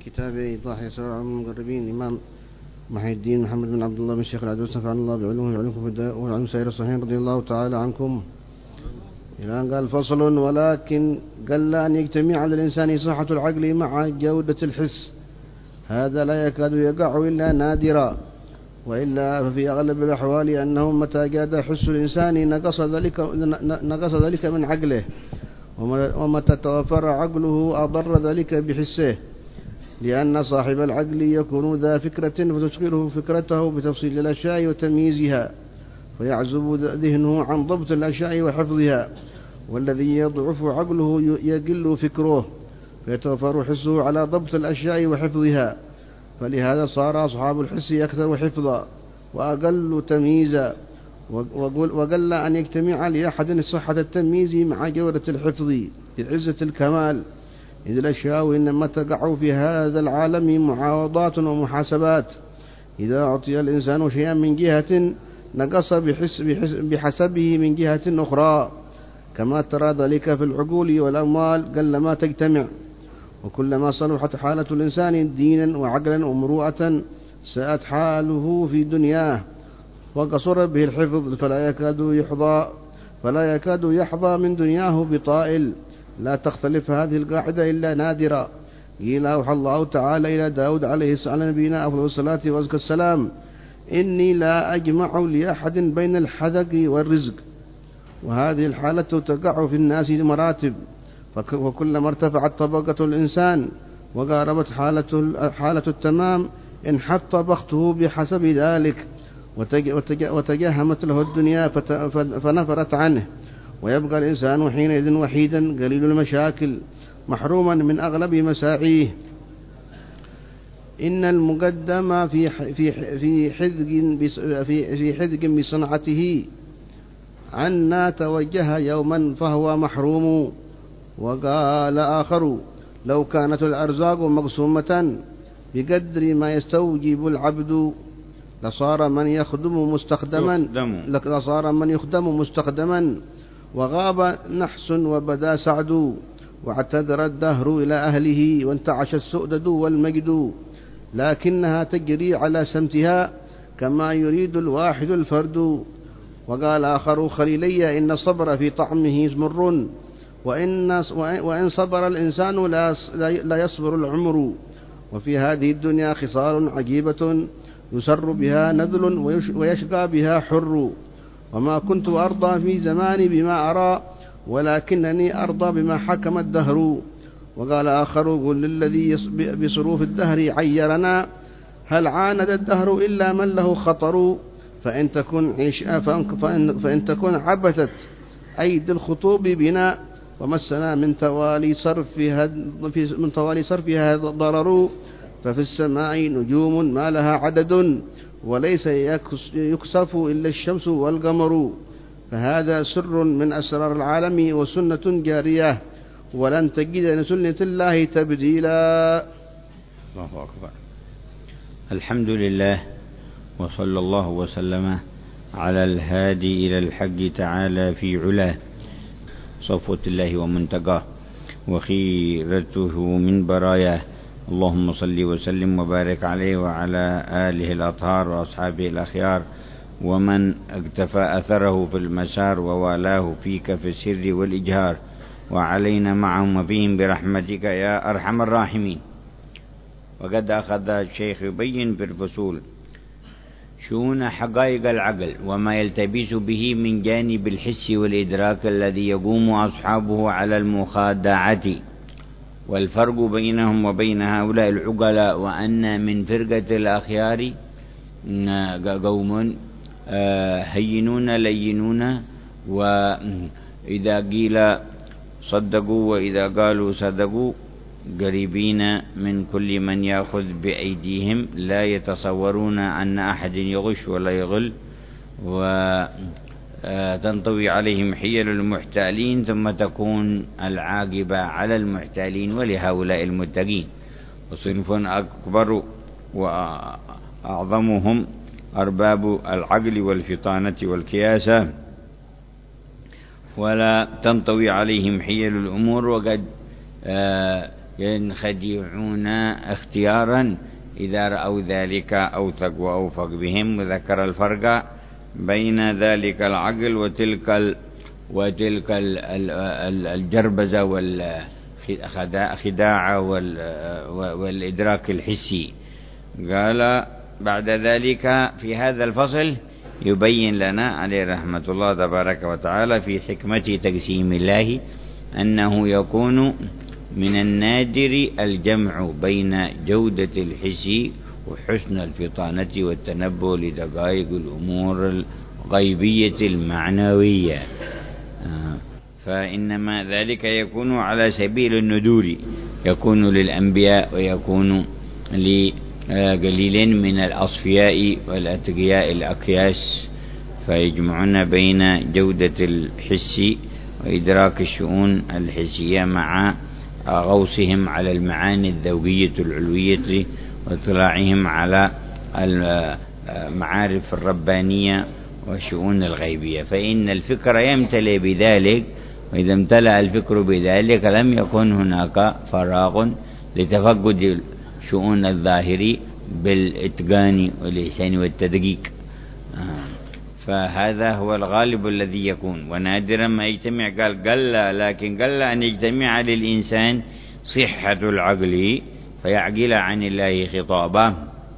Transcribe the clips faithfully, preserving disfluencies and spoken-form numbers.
كتاب إيضاح يسار على المقربين الإمام محي الدين محمد بن عبد الله بن الشيخ العدوس نفعنا الله بعلومه وعلومكم في الداء وعلم سائر الصحيحين رضي الله تعالى عنكم. إلى أن قال فصل: ولكن قل أن يجتمع على الإنسان صحة العقل مع جودة الحس، هذا لا يكاد يقع إلا نادرا، وإلا ففي أغلب الأحوال أنه متى جاد حس الإنسان نقص ذلك, نقص ذلك من عقله، ومتى توفر عقله أضر ذلك بحسه، لأن صاحب العقل يكون ذا فكرة فتشغله فكرته بتفصيل الأشياء وتمييزها، فيعزب ذهنه عن ضبط الأشياء وحفظها، والذي يضعف عقله يقل فكره فيتوفر حسه على ضبط الأشياء وحفظها، فلهذا صار أصحاب الحس أكثر حفظا وأقل تمييزا، وقل أن يجتمع لأحد صحة التمييز مع جودة الحفظ بعزة الكمال، إذ الأشياء إنما تقع في هذا العالم معاوضات ومحاسبات، إذا أعطي الإنسان شيئا من جهة نقص بحس بحسبه من جهة أخرى، كما ترى ذلك في العقول والأموال قلما تجتمع. وكلما صلحت حالة الإنسان دينا وعقلا ومروءة ساءت حاله في دنياه وقصر به الحفظ، فلا يكاد يحظى فلا يكاد يحظى من دنياه بطائل. لا تختلف هذه القاعدة إلا نادرا. قيل أوحى الله تعالى إلى داود عليه السلام نبينا أفضل الصلاة وأزكى السلام: إني لا أجمع لأحد بين الحذق والرزق. وهذه الحالة تقع في الناس مراتب، وكلما ارتفعت طبقة الإنسان وقاربت حالة, حالة التمام انحط بخته بحسب ذلك، وتجهمت له الدنيا فنفرت عنه، ويبقى الإنسان حينئذ وحيدا قليل المشاكل محروما من أغلب مساعيه. إن المقدم في في في حذق في في حذق بصنعته عنا توجه يوما فهو محروم. وقال آخر: لو كانت الأرزاق مقسومة بقدر ما يستوجب العبد لصار من يخدم مستخدما لصار من يخدم مستخدما وغاب نحس وبدا سعد، واعتذر الدهر إلى أهله وانتعش السؤدد والمجد، لكنها تجري على سمتها كما يريد الواحد الفرد. وقال آخر: خليلي إن الصبر في طعمه مر، وإن, وإن صبر الإنسان لا يصبر العمر. وفي هذه الدنيا خصال عجيبة يسر بها نذل ويشقى بها حر، وما كنت أرضى في زماني بما أرى، ولكنني أرضى بما حكم الدهر. وقال آخر: قل للذي بصروف الدهر عيرنا هل عاند الدهر إلا من له خطر، فإن تكن, عش... فإن... فإن تكن عبثت أيدي الخطوب بنا، ومسنا من توالي صرفها من توالي صرفها ضرر، ففي السماء نجوم ما لها عدد، وليس يكسف إلا الشمس والقمر، فهذا سر من أسرار العالم وسنة جارية، ولن تجد لسنة الله تبديلا. الله أكبر. الحمد لله، وصلى الله وسلم على الهادي إلى الحق تعالى في علاه، صفوة الله ومنتقاه وخيرته من براياه، اللهم صل وسلم وبارك عليه وعلى آله الأطهار وأصحابه الأخيار، ومن اقتفى أثره في المسار ووالاه فيك في السر والإجهار، وعلينا معهم وفيهم برحمتك يا أرحم الراحمين. وقد أخذ الشيخ يبين في الفصول شؤون حقائق العقل وما يلتبس به من جانب الحس والإدراك الذي يقوم أصحابه على المخادعة، والفرق بينهم وبين هؤلاء العقلاء، وأن من فرقة الأخيار قوم هينون لينون، وإذا قيل صدقوا وإذا قالوا صدقوا، قريبين من كل من يأخذ بأيديهم، لا يتصورون أن أحد يغش ولا يغل، وتنطوي عليهم حيل المحتالين، ثم تكون العاقبة على المحتالين ولهؤلاء المتقين. وصنف أكبر وأعظمهم أرباب العقل والفطانة والكياسة، ولا تنطوي عليهم حيل الأمور، وقد ينخدعون اختيارا إذا رأوا ذلك أوثق وأوفق بهم. وذكر الفرق بين ذلك العقل وتلك ال وتلك ال ال الجربزة والخداع والإدراك الحسي. قال بعد ذلك في هذا الفصل يبين لنا عليه رحمة الله تبارك وتعالى في حكمة تقسيم الله أنه يكون من النادر الجمع بين جودة الحس وحسن الفطانة والتنبؤ لدقائق الأمور الغيبية المعنوية، فإنما ذلك يكون على سبيل الندور، يكون للأنبياء ويكون لقليل من الأصفياء والأتقياء الأكياس، فيجمعون بين جودة الحس وإدراك الشؤون الحسية مع غوصهم على المعاني الذوقية العلوية واطلاعهم على المعارف الربانية والشؤون الغيبية. فإن الفكر يمتلئ بذلك، وإذا امتلأ الفكر بذلك لم يكن هناك فراغ لتفقد شؤون الظاهر بالإتقان والإحسان والتدقيق. فهذا هو الغالب الذي يكون، ونادرا ما يجتمع. قال قل، لكن قل أن يجتمع للإنسان صحة العقل فيعقل عن الله خطابه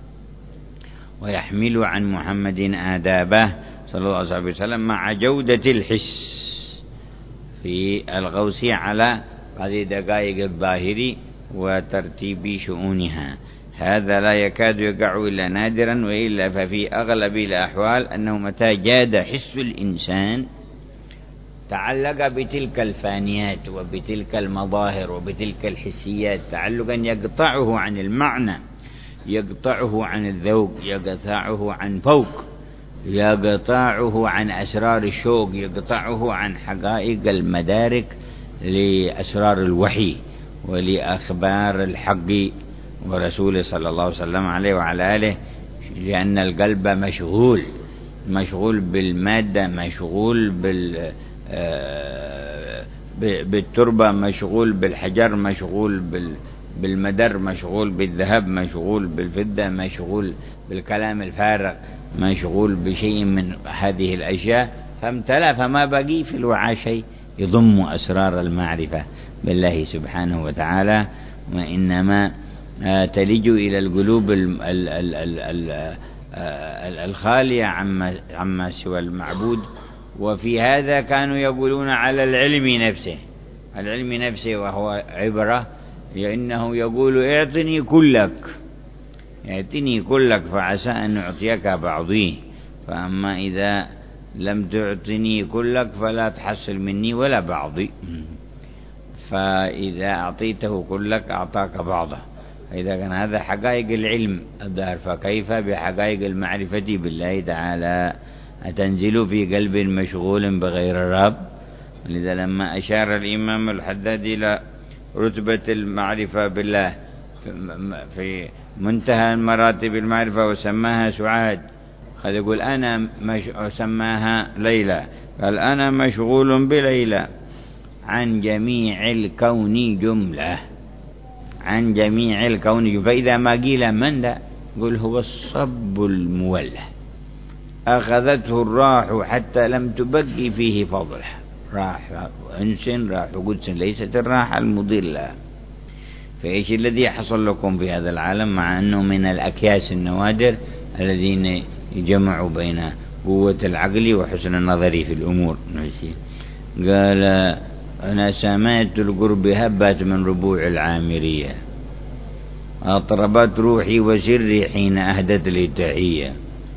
ويحمل عن محمد آدابه صلى الله عليه وسلم مع جودة الحس في الغوص على هذه دقائق الظاهر وترتيب شؤونها. هذا لا يكاد يقع إلا نادرا، وإلا ففي أغلب الأحوال أنه متى جاد حس الإنسان تعلق بتلك الفانيات وبتلك المظاهر وبتلك الحسيات تعلقا يقطعه عن المعنى، يقطعه عن الذوق، يقطعه عن فوق، يقطعه عن أسرار الشوق، يقطعه عن حقائق المدارك لأسرار الوحي ولأخبار الحق ورسوله صلى الله عليه وسلم عليه وعلى آله. لأن القلب مشغول مشغول بالمادة، مشغول بال بالتربة، مشغول بالحجر، مشغول بالمدر، مشغول بالذهب، مشغول بالفضة، مشغول بالكلام الفارغ، مشغول بشيء من هذه الأشياء، فامتلأ فما بقي في الوعاء شيء يضم أسرار المعرفة بالله سبحانه وتعالى. وإنما تلج إلى القلوب الخالية عما عما سوى المعبود. وفي هذا كانوا يقولون على العلم نفسه، العلم نفسه وهو عبرة، لأنه يقول اعطني كلك، اعطني كلك فعسى أن أعطيك بعضي، فأما إذا لم تعطني كلك فلا تحصل مني ولا بعضي، فإذا أعطيته كلك أعطاك بعضه. إذا كان هذا حقائق العلم الظاهر، فكيف بحقائق المعرفة بالله تعالى؟ أتنزل في قلب مشغول بغير الرب. لذا لما أشار الإمام الحداد إلى رتبة المعرفة بالله في منتهى مراتب المعرفة وسماها سعاد، قد يقول أنا مش... سماها ليلى، قال أنا مشغول بليلى عن جميع الكون جملة، عن جميع الكون جملة. فإذا ما قيل من ذا قل هو الصب المولى، أخذته الراح حتى لم تبقي فيه فضله، راح أنس راح قدس، ليست الراحة المضلة. فإيش الذي حصل لكم في هذا العالم؟ مع أنه من الأكياس النوادر الذين يجمعوا بين قوة العقل وحسن النظر في الأمور. قال أنا سمعت القرب هبت من ربوع العامرية، أطربت روحي وسري حين أهدت لي التحية،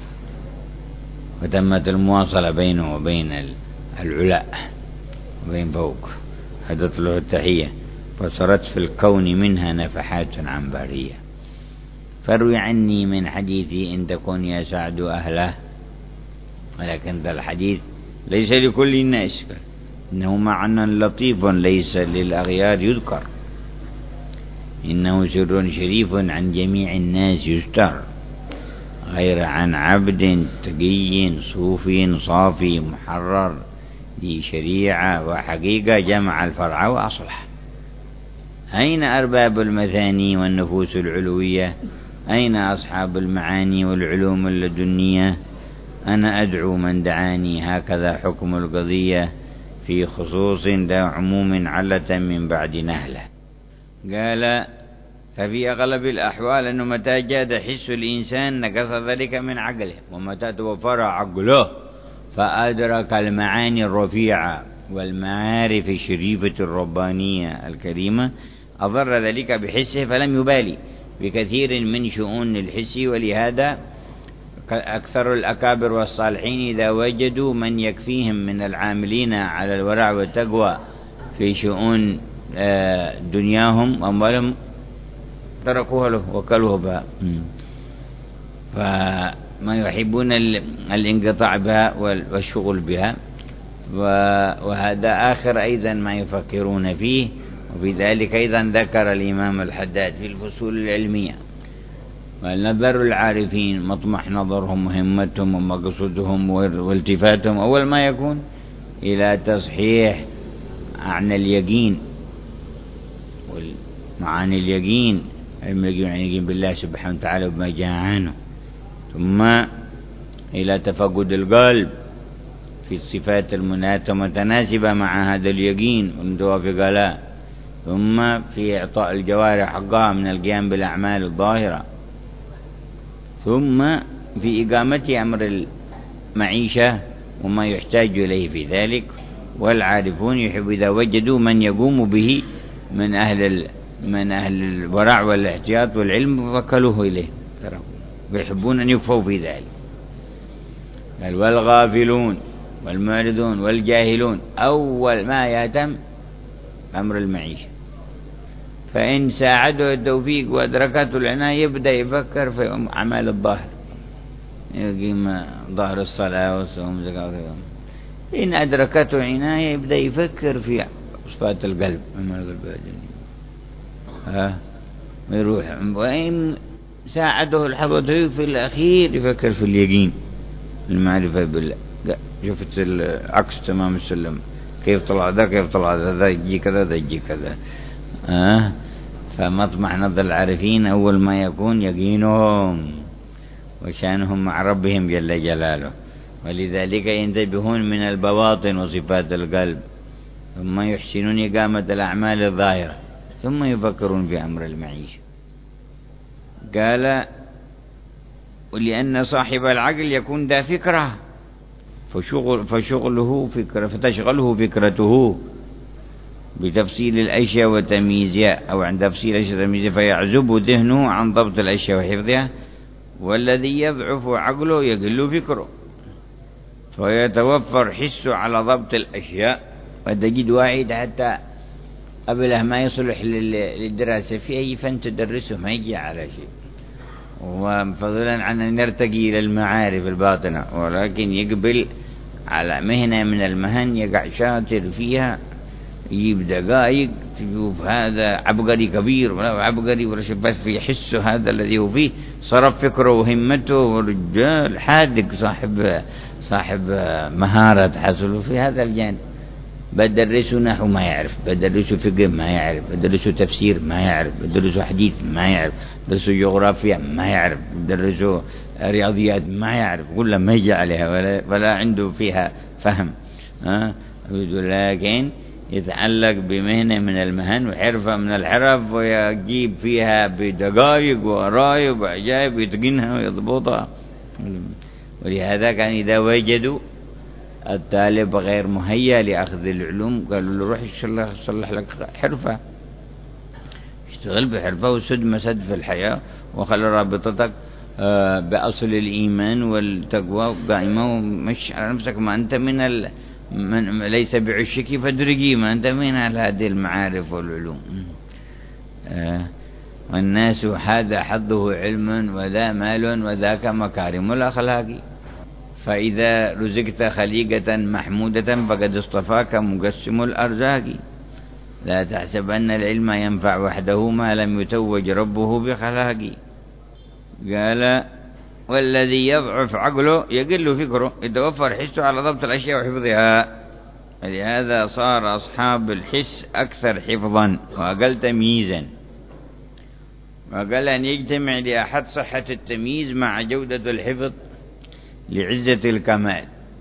وتمت المواصلة بينه وبين العلاء وبين فوق، هدت له التحية، فصرت في الكون منها نفحات عنبرية. فروي عني من حديثي إن تكون يا سعد أهله، ولكن ذا الحديث ليس لكل الناس، إنه معنى لطيف ليس للأغيار يذكر، إنه سر شريف عن جميع الناس يستر، غير عن عبد تقي صوفي صافي محرر ذي شريعة وحقيقة جمع الفرع وأصلح. أين أرباب المثاني والنفوس العلوية؟ أين أصحاب المعاني والعلوم اللدنية؟ أنا أدعو من دعاني، هكذا حكم القضية في خصوص ذا عموم علة من بعد نهلة. قال ففي أغلب الأحوال أنه متى جاد حس الإنسان نقص ذلك من عقله، ومتى توفر عقله فأدرك المعاني الرفيعة والمعارف الشريفة الربانية الكريمة أضر ذلك بحسه فلم يبالي بكثير من شؤون الحس. ولهذا أكثر الأكابر والصالحين إذا وجدوا من يكفيهم من العاملين على الورع والتقوى في شؤون دنياهم وأموالهم تركوها له وكلوه بها، فما يحبون الانقطاع بها والشغل بها، وهذا آخر أيضا ما يفكرون فيه. وفي ذلك أيضا ذكر الإمام الحداد في الفصول العلمية: ونظر العارفين مطمح نظرهم وهمتهم ومقصودهم والتفاتهم أول ما يكون إلى تصحيح معنى اليقين والمعاني اليقين، علم اليقين يعني يقين بالله سبحانه وتعالى وبما جاء عنه، ثم إلى تفقد القلب في الصفات المتناسبة مع هذا اليقين والمتوافقة له، ثم في إعطاء الجوارح حقها من القيام بالأعمال الظاهرة، ثم في إقامة أمر المعيشة وما يحتاج إليه في ذلك. والعارفون يحب إذا وجدوا من يقوم به من أهل من أهل الورع والاحتياط والعلم وكلوه إليه، ويحبون أن يكفوا في ذلك. والغافلون والمعرضون والجاهلون أول ما يهتم أمر المعيشة، فإن ساعده التوفيق وأدركته العناية يبدأ يفكر في أعمال الظاهر، يقيم ظاهر الصلاة والصوم والزكاة. إن أدركته عناية يبدأ يفكر في صفات القلب، أعمال القلب ها يروح. وإن ساعده الحظ في الأخير يفكر في اليقين المعرفة بالله. شفت العكس تمام السلم، كيف طلع ذا كيف طلع ذا، ذا يجي كذا ذا يجي كذا. آه فمطمح نظر العارفين أول ما يكون يقينهم وشانهم مع ربهم جل جلاله، ولذلك ينتبهون من البواطن وصفات القلب، ثم يحسنون إقامة الأعمال الظاهرة، ثم يفكرون في أمر المعيشة. قال ولأن صاحب العقل يكون ذا فكرة فشغل فشغله فكرة فتشغله فكرته بتفصيل الأشياء وتمييزها، أو عن تفصيل الأشياء وتمييزها، فيعزب ذهنه عن ضبط الأشياء وحفظها. والذي يضعف عقله يقل فكره فيتوفر حسه على ضبط الأشياء. وتجد واحد حتى قبله ما يصلح للدراسة في أي فن تدرسه ما يجي على شيء، وفضلا عن أن يرتقي إلى المعارف الباطنة، ولكن يقبل على مهنة من المهن يقع شاطر فيها، يجيب دقائق تشوف هذا عبقري كبير ولا عبقري ولا شبه في حسه هذا الذي هو فيه، صرف فكره وهمته، ورجال حادق صاحب صاحب مهارة حصله في هذا الجانب. بدرسه نحو ما يعرف، بدرسه فقه ما يعرف، بدرسه تفسير ما يعرف، بدرسه حديث ما يعرف، بدرسه جغرافيا ما يعرف، بدرسه رياضيات ما يعرف، كلها ما يجي عليها ولا, ولا عنده فيها فهم. ها لكن يتعلق بمهنة من المهن وحرفة من الحرف ويجيب فيها بدقائق ورايب وعجائب يتقنها ويضبطها. ولهذا كان إذا وجدوا الطالب غير مهيأ لأخذ العلوم قالوا له روح يصلح لك حرفة، اشتغل بحرفة وسد مسد في الحياة، وخلي رابطتك بأصل الإيمان والتقوى قائمة، ومش على نفسك ما أنت من ال من ليس بعشك فادرجي ما أنت من هذه المعارف والعلوم. والناس هذا حظه علم وذا مال وذاك مكارم الأخلاق، فإذا رزقت خليقة محمودة فقد اصطفاك مقسم الأرزاق. لا تحسب أن العلم ينفع وحده ما لم يتوج ربه بخلاق. قال والذي يضعف عقله يقل فكره، يتوفر حسه على ضبط الأشياء وحفظها. لهذا صار أصحاب الحس أكثر حفظا وأقل تمييزا، وقال أن يجتمع لأحد صحة التمييز مع جودة الحفظ لعزة الكمال.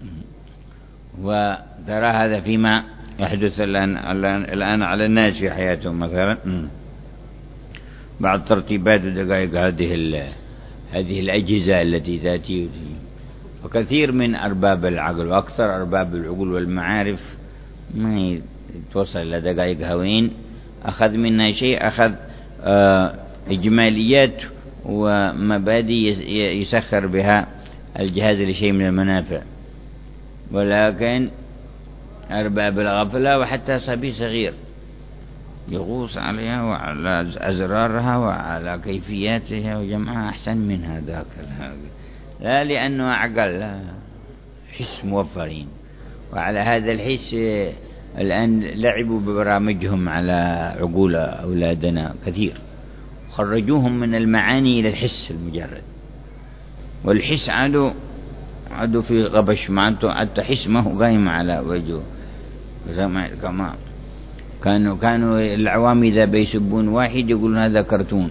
وترى هذا فيما يحدث الآن, الآن على الناس في حياتهم. مثلا بعد ترتيبات ودقائق هذه هذه الأجهزة التي تأتي، وكثير من أرباب العقل وأكثر أرباب العقول والمعارف ما يتوصل إلى دقائق هوين، أخذ منها شيء، أخذ آه إجماليات ومبادئ يسخر بها الجهاز لشيء من المنافع، ولكن أرباب الغفلة وحتى صبي صغير يغوص عليها وعلى أزرارها وعلى كيفياتها وجمعها أحسن من هذاك، لا لأنه عقل، لا حس موفرين. وعلى هذا الحس الآن لعبوا ببرامجهم على عقول أولادنا كثير، خرجوهم من المعاني إلى الحس المجرد، والحس عادوا عادوا في غبش معناته، حتى حس ما هو قايم على وجهه. كما كانوا كانوا العوام إذا بيسبون واحد يقولون هذا كرتون،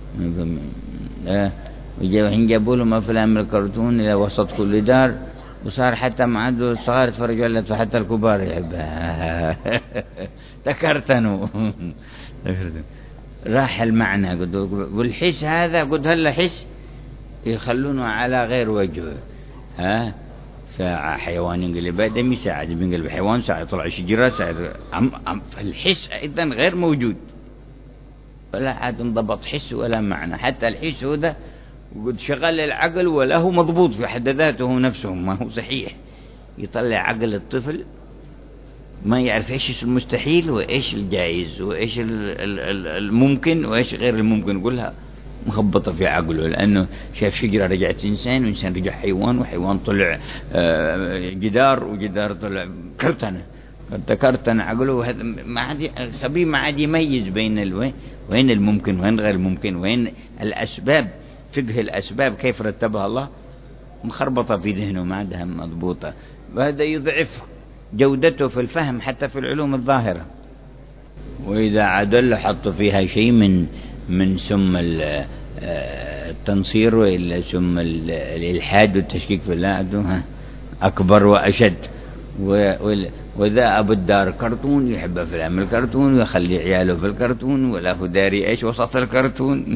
وحين جابوا لهم أفلام من الكرتون إلى وسط كل دار، وصار حتى ما عاد الصغار يتفرجوا على، حتى الكبار يحبها. تكرتنوا راح المعنى. والحس هذا قد هلا حس يخلونه على غير وجهه. ها ساعة حيوان ينقلب آدمي، ساعة بينقلب حيوان، ساعة يطلع شجرة، ساعة عم عم الحس أيضا غير موجود، ولا عاد انضبط حس ولا معنى. حتى الحس هذا قد شغل العقل ولا هو مضبوط في حد ذاته نفسه، ما هو صحيح. يطلع عقل الطفل ما يعرف ايش المستحيل وايش الجائز وايش الممكن وايش غير الممكن، يقولها مخبطة في عقله، لأنه شاف شجرة رجعت إنسان، وإنسان رجع حيوان، وحيوان طلع جدار، وجدار طلع كرتنة، كرتنة عقله. ما عاد صبي ما عاد يميز بين الوين وين الممكن وين غير الممكن، وين الأسباب، فقه الأسباب كيف رتبها الله مخربطة في ذهنه، ما عادها مضبوطة. وهذا يضعف جودته في الفهم حتى في العلوم الظاهرة. وإذا عدل حط فيها شيء من من سم التنصير وإلا سم الإلحاد والتشكيك في الله أكبر وأشد. وإذا أبو الدار كرتون يحب أفلام الكرتون ويخلي عياله في الكرتون، ولا هو داري إيش وسط الكرتون.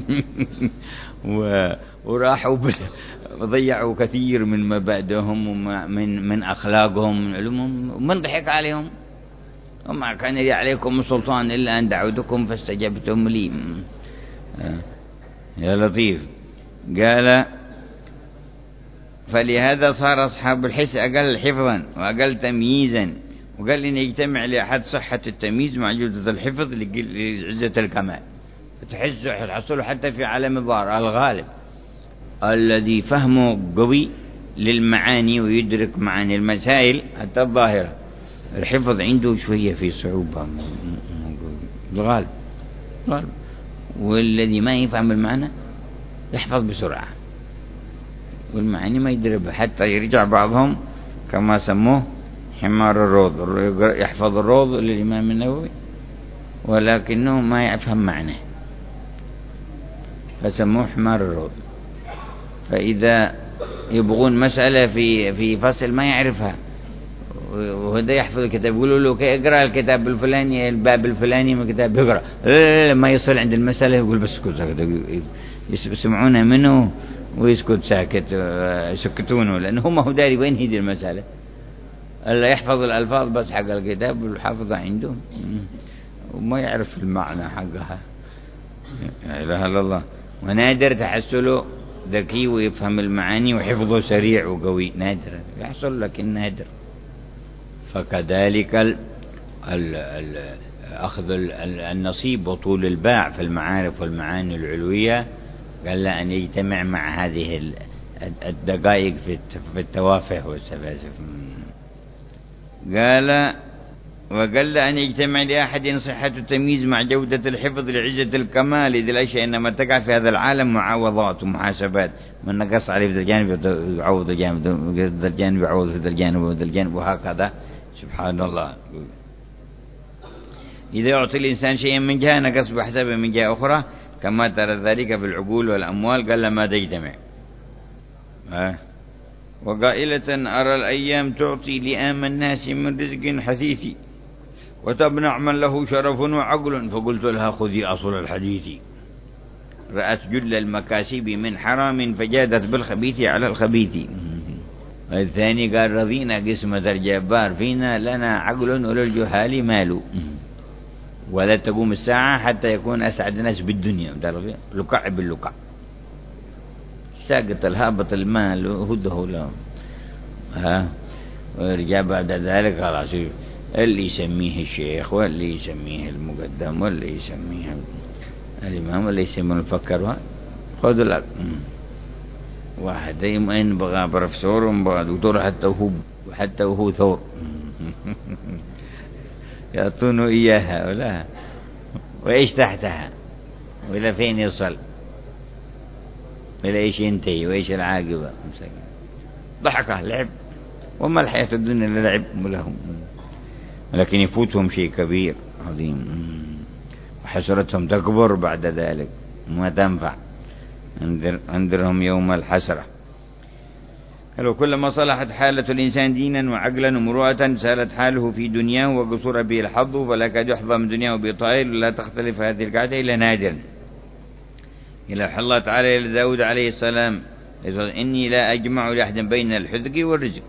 وراحوا وضيعوا كثير من مبادئهم ومن من أخلاقهم من علومهم، ومن ضحك عليهم. وما كان لي عليكم سلطان إلا أن دعوتكم فاستجبتم لي. يا لطيف. قال فلهذا صار أصحاب الحس أقل حفظا وأقل تمييزا. وقال إن يجتمع لأحد صحة التمييز مع جودة الحفظ لعزة الكمال. تحس حصله حتى في عالم الظاهر الغالب الذي فهمه قوي للمعاني ويدرك معاني المسائل حتى الظاهرة، الحفظ عنده شوية في صعوبة الغالب. الغالب والذي ما يفهم المعنى يحفظ بسرعة، والمعاني ما يدربها، حتى يرجع بعضهم كما سموه حمار الروض، يحفظ الروض للإمام النووي ولكنه ما يفهم معناه فسموه حمار الروض. فإذا يبغون مسألة في في فصل ما يعرفها وهذا يحفظ الكتاب، يقولوا له اقرأ الكتاب الفلاني الباب الفلاني من الكتاب، يقرأ ما يصل عند المسألة يقول بس اسكت، يسمعونه منه ويسكت ساكت، يسكتونه لأنه هم هو داري وين هذه المسألة. ألا يحفظ الألفاظ بس حق الكتاب والحافظة عنده وما يعرف المعنى حقها. لا إله إلا الله. ونادر تحصله ذكي ويفهم المعاني وحفظه سريع وقوي، نادر يحصل لكن نادر. فكذلك ال ال ال أخذ ال النصيب وطول الباع في المعارف والمعاني العلوية قال أن يجتمع مع هذه الدقائق في التوافه والسفاسف. قال وقال أن يجتمع لأحد صحة التمييز مع جودة الحفظ لعزة الكمال، إذ الأشياء إنما تقع في هذا العالم معاوضات ومحاسبات، من نقص عليه في ذا الجانب يعوض الجانب، ذا الجانب يعوض في ذا الجانب وذا الجانب، وهكذا سبحان الله. إذا يعطي الإنسان شيئا من جهة نقص بحسبه من جهة أخرى، كما ترى ذلك في العقول والأموال قل ما تجتمع. ها وقائلة أرى الأيام تعطي لئام الناس من رزق حثيث، وتمنع من له شرف وعقل، فقلت لها خذي أصل الحديث. رأت جل المكاسب من حرام، فجادت بالخبيث على الخبيث. الثاني قال رضينا قسمة الجبار فينا، لنا عقل وللجهال مال، ولا تقوم الساعة حتى يكون أسعد الناس بالدنيا لقع باللقع، ساقط الهابط المال هده له. ها ويرجع بعد ذلك خلاص اللي يسميه الشيخ، واللي يسميه المقدم، واللي يسميه الإمام، واللي يسميه المفكر. خذوا لك واحد إن بغى بروفيسور وبغى دكتور حتى وهو حتى وهو ثور يعطونه إياها ولا وإيش تحتها وإلى فين يصل إلى إيش ينتهي وإيش العاقبة. ضحكة لعب، وما الحياة الدنيا إلا لعب لهم، لكن يفوتهم شيء كبير عظيم، وحسرتهم تكبر بعد ذلك ما تنفع. انذرهم يوم الحسرة. قالوا كلما صلحت حالة الإنسان دينا وعقلا ومروءة سالت حاله في دنياه وقصر به الحظ، فلا كاد يحظى من دنياه بطائل، ولا تختلف هذه القاعدة إلا نادرا. إلى الله تعالى إلى داود عليه السلام إني لا أجمع لأحد بين الحذق والرزق.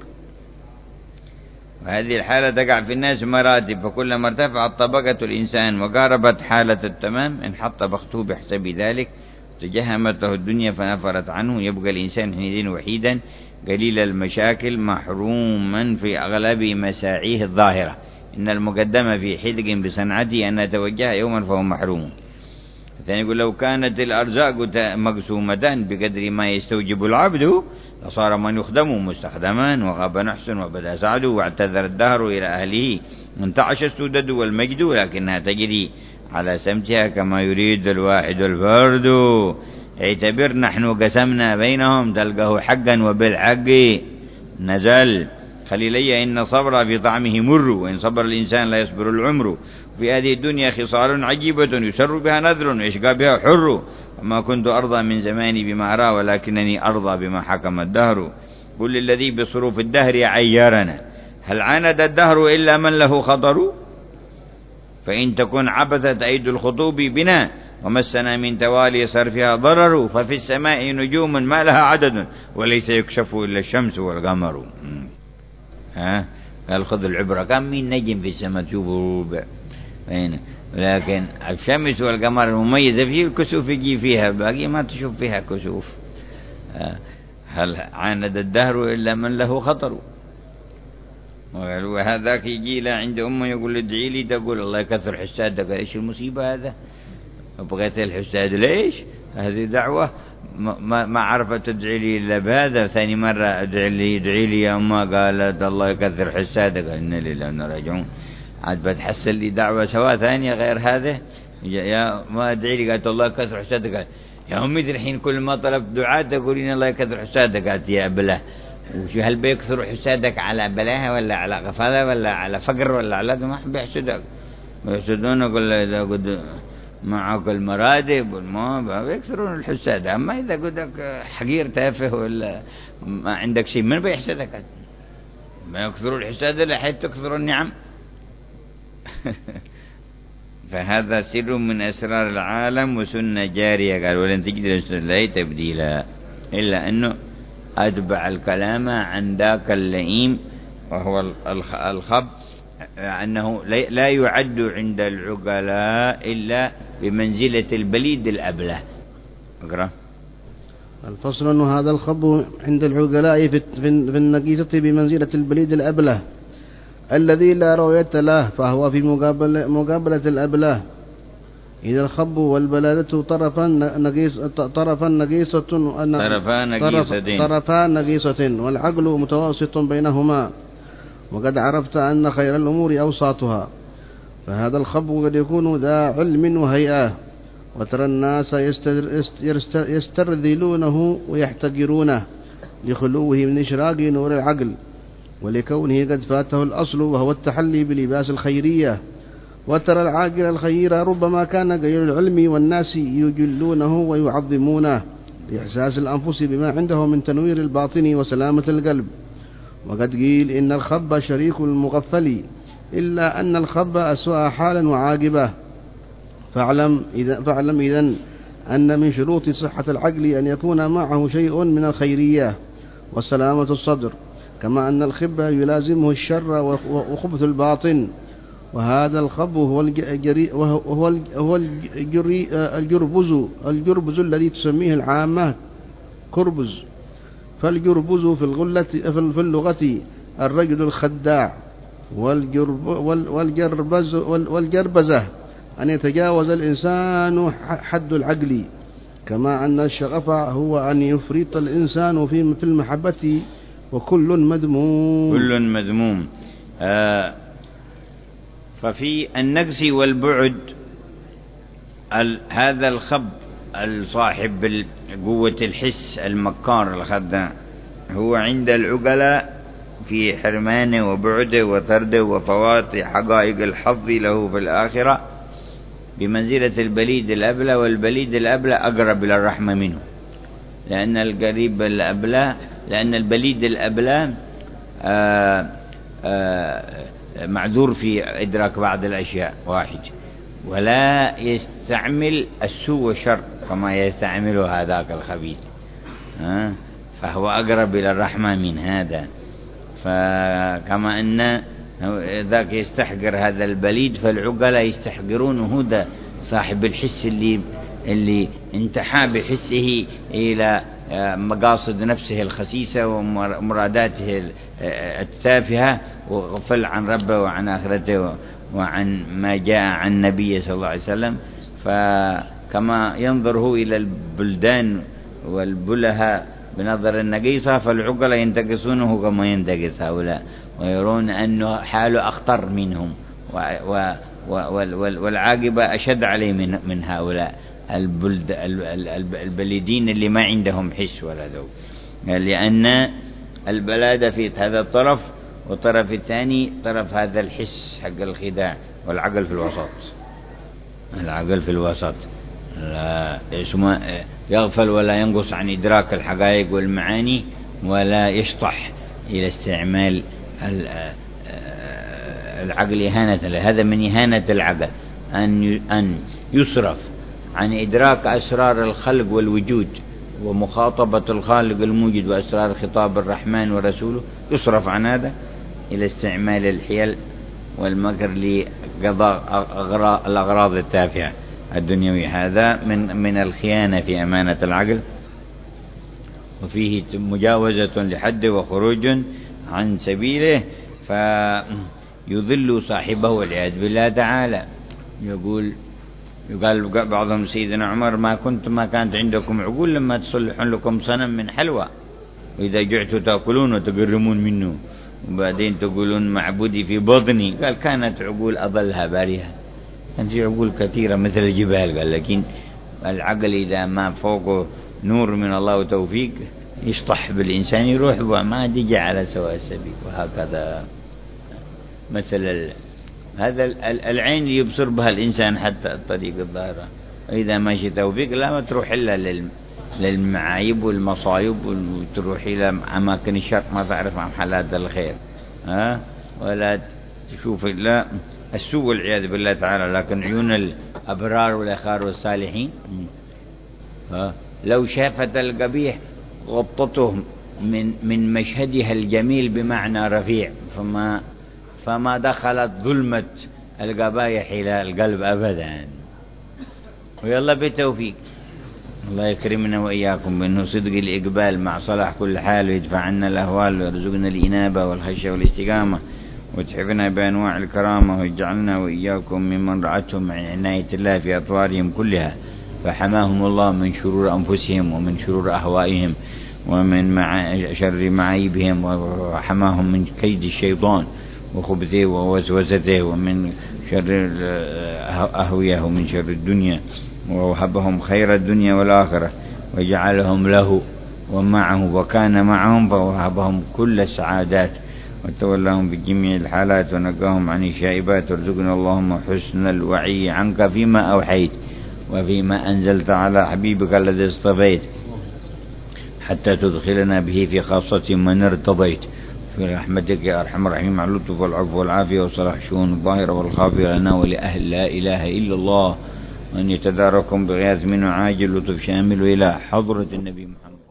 وهذه الحالة تقع في الناس مراتب، فكلما ارتفعت طبقة الإنسان وقاربت حالة التمام انحط بخته بحسب ذلك، تجهمت له الدنيا فنفرت عنه، يبقى الإنسان حينئذ وحيدا قليل المشاكل محروما في أغلب مساعيه الظاهرة. إن المقدم في حذق بصنعته أن يتوجه يوما فهو محروم. الثاني يقول لو كانت الأرزاق مقسومة بقدر ما يستوجب العبد لصار من يخدم مستخدما، وغاب نحس وبدا سعد، واعتذر الدهر إلى أهله وانتعش السدد والمجد، لكنها تجري على سمتها كما يريد الواحد الفرد. اعتبر نحن قسمنا بينهم تلقاه حقا وبالحق نزل. خليلي إن صبر في طعمه مر، وإن صبر الإنسان لا يصبر العمر. في هذه الدنيا خصال عجيبة يسر بها نذر ويشقى بها حر، وما كنت أرضى من زماني بما أرى، ولكنني أرضى بما حكم الدهر. قل للذي بصروف الدهر عيرنا هل عاند الدهر إلا من له خطر؟ فإن تكن عبثت أيد الخطوب بنا، ومسنا من توالي صرفها ضرر، ففي السماء نجوم ما لها عدد، وليس يكشف إلا الشمس والقمر. ها قال خذ العبرة، كم من نجم في السماء تشوفوا، لكن الشمس والقمر المميزة فيه الكسوف يجي فيها، باقي ما تشوف فيها كسوف. هل عاند الدهر إلا من له خطر؟ وهذاك يجي له عند أمه يقول ادعي لي، تقول الله يكثر حسادك. ايش المصيبة هذا؟ بغيت الحساد ليش؟ هذه دعوة ما ما عرفت تدعي لي إلا بهذا. ثاني مرة ادعي لي ادعي لي يا أمه، قالت الله يكثر حسادك، إن لله وإنا راجعون. عاد بتحصل لي دعوة سواء ثانية غير هذا، يا ما ادعي لي قالت الله يكثر حسادك. يا أمي الحين كل ما طلبت دعاء تقولين الله يكثر حسادك. قالت يا أبله، وشو هل بيكثر حسادك على بلاها ولا على غفلة ولا على فقر ولا على ما بيحسدك؟ بيحسدونك ولا إذا قد معك المرادب والما بيكثرون الحساد. أما إذا قدك حقير تافه ولا ما عندك شيء من بيحسدك؟ ما يكثروا الحساد إلا حيث تكثر النعم. فهذا سر من أسرار العالم وسنة جارية. قال ولن تجد لسنة الله تبديلا، إلا أنه أتبع الكلام عن ذاك اللئيم وهو الخب، أنه لا يعد عند العقلاء إلا بمنزلة البليد الأبله. أقرأ الفصل أن هذا الخب عند العقلاء في النقيصة بمنزلة البليد الأبله الذي لا رؤية له، فهو في مقابلة, مقابلة الأبله. إذا الخب والبلادة طرفا نقيص طرفا نقيصة طرفا نقيصة، والعقل متوسط بينهما، وقد عرفت أن خير الأمور أوساطها. فهذا الخب قد يكون ذا علم وهيئة، وترى الناس يسترذلونه ويحتقرونه لخلوه من إشراق نور العقل، ولكونه قد فاته الأصل وهو التحلي بلباس الخيرية. وترى العاقل الخير ربما كان قليل العلم والناس يجلونه ويعظمونه لإحساس الأنفس بما عنده من تنوير الباطن وسلامة القلب. وقد قيل إن الخب شريك المغفل، إلا أن الخب أسوأ حالا وعاقبة. فاعلم إذا فاعلم إذن أن من شروط صحة العقل أن يكون معه شيء من الخيرية وسلامة الصدر، كما أن الخب يلازمه الشر وخبث الباطن. وهذا الخب هو الجري وهو هو الجري الجربز الجربز الذي تسميه العامة كربز. فالجربز في الغلة في اللغة الرجل الخداع، والجرب والجربز والجربزة أن يتجاوز الإنسان حد العقل، كما أن الشغف هو أن يفرط الإنسان في في المحبة، وكل مذموم. كل مذموم. آه ففي النقص والبعد هذا الخب الصاحب قوة الحس المكار الخداع هو عند العقلاء في حرمانه وبعده وطرده وفوات حقائق الحظ له في الآخرة بمنزلة البليد الأبلى، والبليد الأبلى أقرب إلى الرحمة منه، لأن القريب الأبلى لأن البليد الأبلى آآ آآ معذور في إدراك بعض الأشياء واحد، ولا يستعمل السوء والشر كما يستعمله هذاك الخبيث، فهو أقرب إلى الرحمة من هذا. فكما أن ذاك يستحقر هذا البليد، فالعقلاء يستحقرون هذا صاحب الحس اللي اللي انتحى بحسه إلى مقاصد نفسه الخسيسة ومراداته التافهة، وغفل عن ربه وعن آخرته وعن ما جاء عن النبي صلى الله عليه وسلم. فكما ينظره إلى البلدان والبلهاء بنظر النقيصة، فالعقلاء ينتقصونه كما ينتقص هؤلاء، ويرون أنه حاله أخطر منهم، والعاقبة أشد عليه من من هؤلاء البلد البليدين اللي ما عندهم حس ولا ذوق، لأن البلادة في هذا الطرف، والطرف الثاني طرف هذا الحس حق الخداع، والعقل في الوسط. العقل في الوسط لا يغفل ولا ينقص عن إدراك الحقائق والمعاني، ولا يشطح إلى استعمال العقل إهانة. هذا من إهانة العقل أن أن يصرف عن إدراك أسرار الخلق والوجود ومخاطبة الخالق الموجد وأسرار خطاب الرحمن ورسوله، يصرف عن هذا إلى استعمال الحيل والمكر لقضاء الأغراض التافهة الدنيوية. هذا من من الخيانة في أمانة العقل، وفيه مجاوزة لحد وخروج عن سبيله، فيضل صاحبه والعياذ بالله تعالى. يقول يقال بعضهم سيدنا عمر: ما كنت ما كانت عندكم عقول لما تصلحون لكم صنم من حلوى، وإذا جعتوا تأكلون وتقرمون منه، وبعدين تقولون معبودي في بطني. قال: كانت عقول أضلها بارها، كانت عقول كثيرة مثل الجبال. قال: لكن العقل إذا ما فوقه نور من الله وتوفيق يشطح بالإنسان، يروح وما يجي على سواء السبيل. وهكذا مثل ال... هذا العين يبصر بها الإنسان حتى الطريق الظاهرة، وإذا ماشي توفيق لا ما تروح إلا لل... للمعايب والمصايب، وتروح إلى أماكن الشر ما تعرف عن حالات الخير، ها ولا تشوف إلا السوء والعياذ بالله تعالى. لكن عيون الأبرار والأخيار والصالحين ها لو شافت القبيح غطته من من مشهدها الجميل بمعنى رفيع، فما فما دخلت ظلمة القبائح إلى القلب أبدا. ويلا بالتوفيق، الله يكرمنا وإياكم بأنه صدق الإقبال مع صلاح كل حال، ويدفع عنا الأهوال، ويرزقنا الإنابة والخشية والاستقامة، وتحفنا بأنواع الكرامة، ويجعلنا وإياكم ممن رعتهم مع عناية الله في أطوارهم كلها، فحماهم الله من شرور أنفسهم ومن شرور أهوائهم ومن مع شر معايبهم، وحماهم من كيد الشيطان وخبثه ووسوسته ومن شر أهويه ومن شر الدنيا، ووهبهم خير الدنيا والآخرة، وجعلهم له ومعه وكان معهم، فوهبهم كل السعادات وتولهم بجميع الحالات ونقاهم عن الشائبات. وارزقنا اللهم حسن الوعي عنك فيما أوحيت وفيما أنزلت على حبيبك الذي اصطفيت، حتى تدخلنا به في خاصة من ارتضيت، في رحمتك يا أرحم الراحمين، مع اللطف والعفو والعافية وصلاح الشؤون الظاهرة والخافية لنا ولأهل لا إله إلا الله، وأن يتداركم بغياث منه عاجل لطف شامل إلى حضرة النبي محمد.